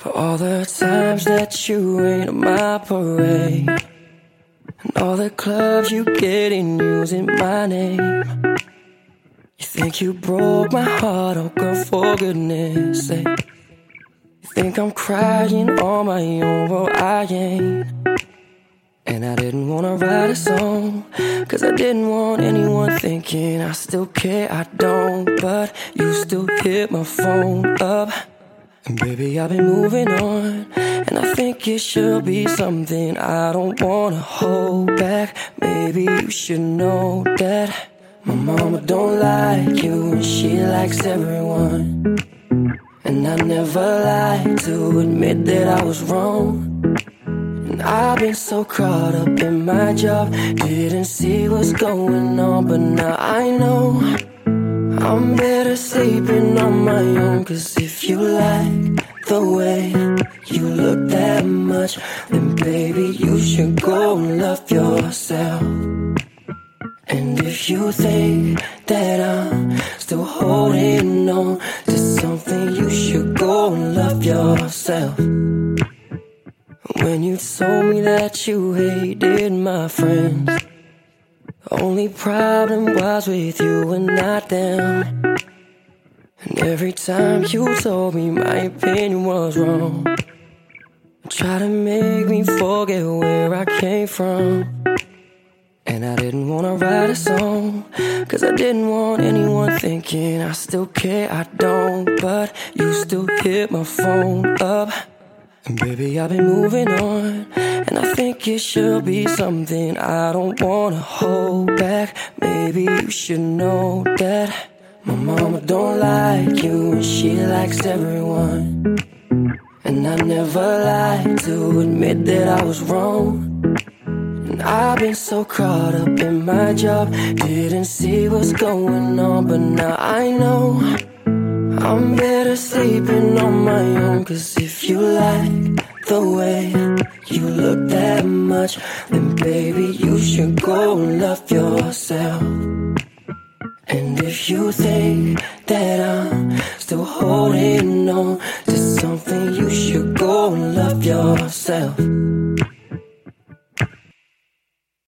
For all the times that you rain on my parade, and all the clubs you get in using my name. You think you broke my heart, oh girl, for goodness sake. You think I'm crying on my own, well I ain't. And I didn't wanna write a song, cause I didn't want anyone thinking I still care, I don't. But you still hit my phone up. And baby, I've been moving on, and I think it should be something I don't wanna hold back. Maybe you should know that my mama don't like you, and she likes everyone. And I never lied to admit that I was wrong. And I've been so caught up in my job, didn't see what's going on. But now I know I'm better sleeping on my own. Cause if you like the way you look that much, then baby you should go and love yourself. And if you think that I'm still holding on to something, you should go and love yourself. When you told me that you hated my friends, the only problem was with you and not them. And every time you told me my opinion was wrong, try to make me forget where I came from. And I didn't wanna write a song, cause I didn't want anyone thinking I still care, I don't. But you still hit my phone up. And baby, I've been moving on, and I think it should be something I don't wanna hold back. Maybe you should know that my mama don't like you, and she likes everyone. And I never lied to admit that I was wrong. And I've been so caught up in my job, didn't see what's going on. But now I know I'm better sleeping on my own. Cause if you like the way you look that much, then baby you should go and love yourself. And if you think that